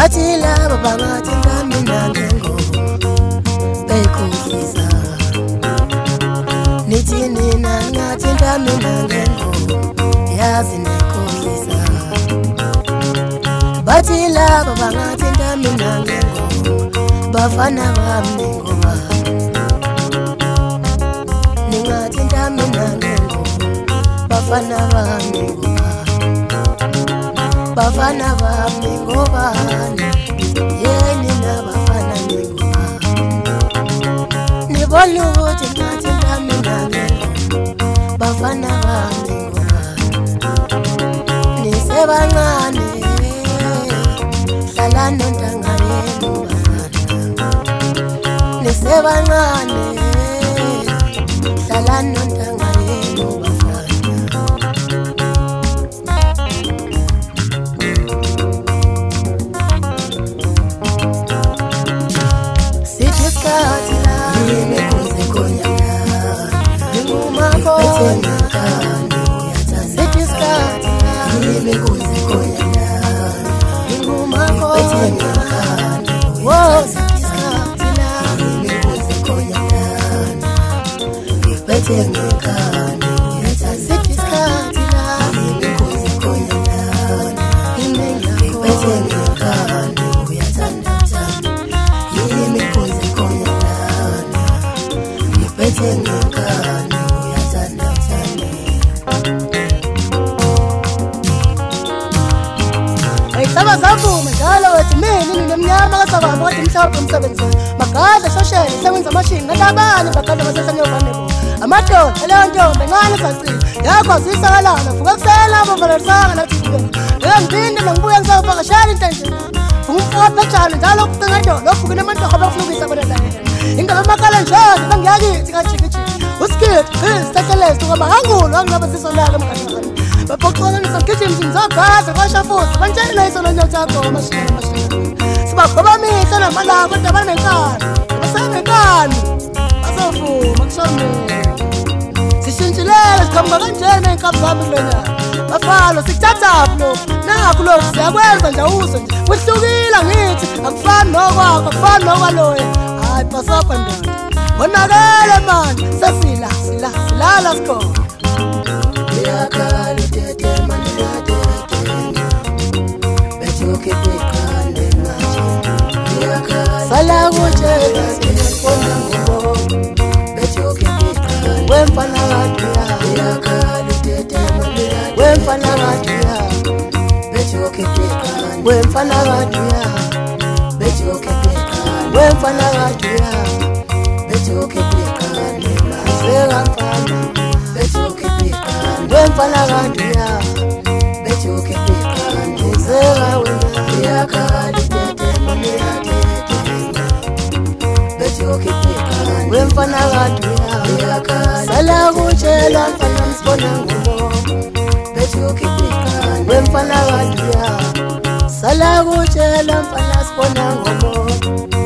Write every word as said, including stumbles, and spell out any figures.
bathi laba bangathi ngamina ngengoma bekhohlisa nithi nina ngathi ngamina ngengoma yazi nekhohlisa bathi laba bangathi ngamina ngengoma bafana bami ngoma ningathi ngamina ngengoma bafana bami ngoma bafana bami ngobani yeni nabafana ngoma nibona ukuthi ngathi ngamina ngengoma bafana bami ngoma nisebancane hlala nontanga yenu bafana nisebancane hlala nontanga yenu bafana sithi la nimekuze konyana nguma kona sithi la nimekuze konyana nguma kona wo sithi la nimekuze konyana ngiphethe ngekani sithi la nimekuze konyana ngiphethe ngekani uyathanda thanda nimekuze konyana ngiphethe ngekani uyathanda thanda ayisaba zavume njalo wethi mina nginemnyama kasababa kodwa imhlophe umsebenzi magadla shoshele sebenza amashini nalabanye bagadla basesenyovanebo amadoda leyo ntombi encane sacile yakwazisa kalala vuka kusela bavalerisanga nathibela ngengipinde nangibuye ngisawuvakashela intendlela umfophe njalo njalo kucingadolo lokuvukile amantoho abafuna ukuyisa ingaba amakala njalo bangiyakithi kajikijiki usikhithi isitehlelezi ukaba hangulu angingaba sisonaka emkhahlakani baphoxonanisa ngigijima ngizogasa kwashafuthi bantshela isona nyathakho amashini amashini sibagoba mihla namalanga kodwa banenkani basenenkani basovuma kushomile sishintshilele siqhamuka kanjena ey'nkabi zami kulonyaka bafalo sikuthathaphi lokhu nakho lokhu siyakwenza nje awuso nje kuhlukile ngithi akufani nokwakho akufani nokwaloya hayi basapha ndoda bonakele manje sesila sila silala sikhona liyakhala utete mani liyatete bethuke kwikhande manje liyakhala sala kutshela sibona ngobo bethuke kwikhande wemfana kaduya liyakhala utete mani liyatete wemfana kaduya bethuke kwikhande wemfana kaduya bethuke kwikhande wemfana kaduya bethuke kwikhande maseka mfana bethuke kwikhande wemfana kaduya bethuke kwikhande zeka wena liyakhala utete mani liyatete bethuke kwikhande wemfana kaduya liyakhala sala kutshela mfana msibona ngobo bethuke kwikhande wemfana kaduya sala kutshela mfana sibona ngobo